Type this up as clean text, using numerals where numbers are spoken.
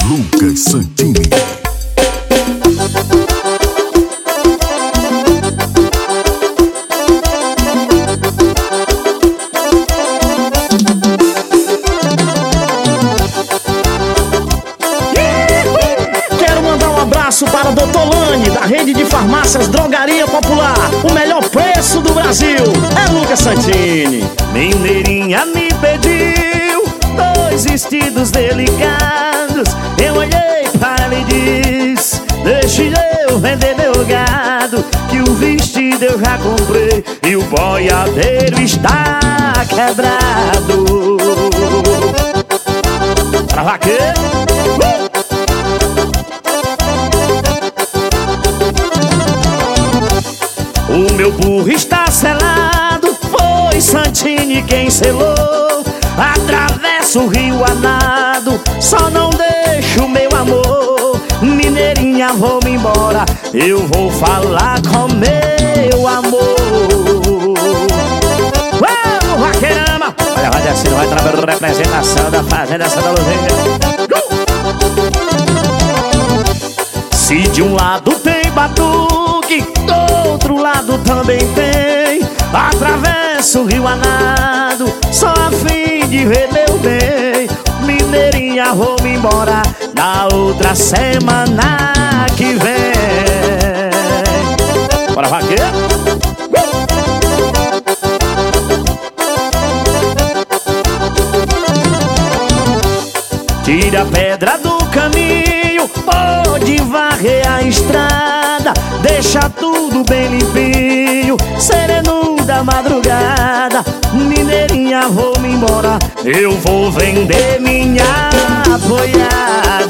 Lucas Santini. Quero mandar um abraço para o Dr. Lane, da rede de farmácias Drogaria Popular. O melhor preço do Brasil é Lucas Santini. Mineirinha me pediu 2 vestidos delicados. Eu olhei para ela e disse: deixe eu vender meu gado, que o vestido eu já comprei e o boiadeiro está quebrado. Pra vaqueiro, o meu burro está selado, foi Santini quem selou. Atravesso o rio a nado, só não deixo meu amor. Mineirinha, vou-me embora, eu vou falar com meu amor. Vamos, vaqueirama! Olha, vai descendo, vai trabalhando representação da Fazenda Santa Luzia. Se de um lado tem batuque, do outro lado também tem. Atravesso o rio a nado, só a fim de ver meu bem. Mineirinha, vou-me embora na outra semana que vem. Bora, vaqueiro! Tira a pedra do caminho, pode varrer a estrada, deixa tudo bem limpinho, sereno da madrugada. Mineirinha, vou-me embora, eu vou vender minha boiada.